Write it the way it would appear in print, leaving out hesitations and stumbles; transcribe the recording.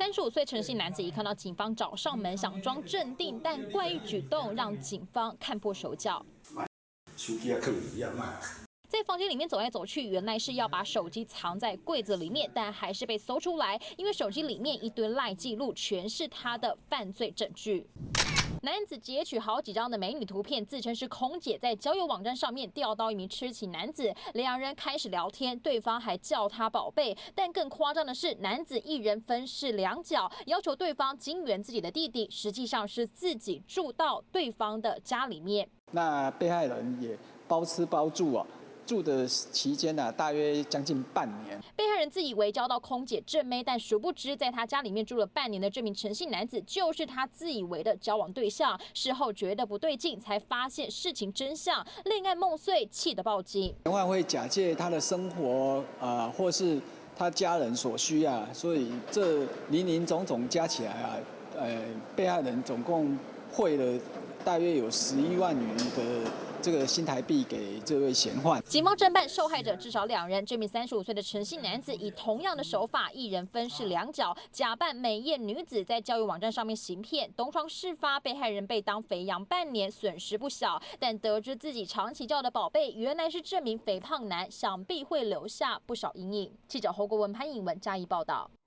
35岁陈姓男子一看到警方找上门，想装镇定，但怪异举动让警方看破手脚。在房间里面走来走去，原来是要把手机藏在柜子里面，但还是被搜出来，因为手机里面一堆赖记录全是他的犯罪证据。男子截取好几张的美女图片，自称是空姐，在交友网站上面钓到一名痴情男子，两人开始聊天，对方还叫他宝贝。但更夸张的是，男子一人分饰两角，要求对方金援自己的弟弟，实际上是自己住到对方的家里面。 那被害人也包吃包住啊。住的期间呢，大约将近半年。 被害人自以为交到空姐正妹，但殊不知在他家里面住了半年的这名陈姓男子，就是他自以为的交往对象。事后觉得不对劲，才发现事情真相，恋爱梦碎，气得报警。 另外会假借他的生活或是他家人所需啊，所以这林林总总加起来啊，被害人总共汇了大约有11万余的这个新台币给这位嫌犯。 警方侦办受害者至少2人，这名35岁的陈姓男子以同样的手法，一人分饰两角，假扮美艳女子在交友网站上面行骗。东窗事发，被害人被当肥羊半年，损失不小。但得知自己长期叫的宝贝原来是这名肥胖男，想必会留下不少阴影。记者侯国文、潘颖文加以报道。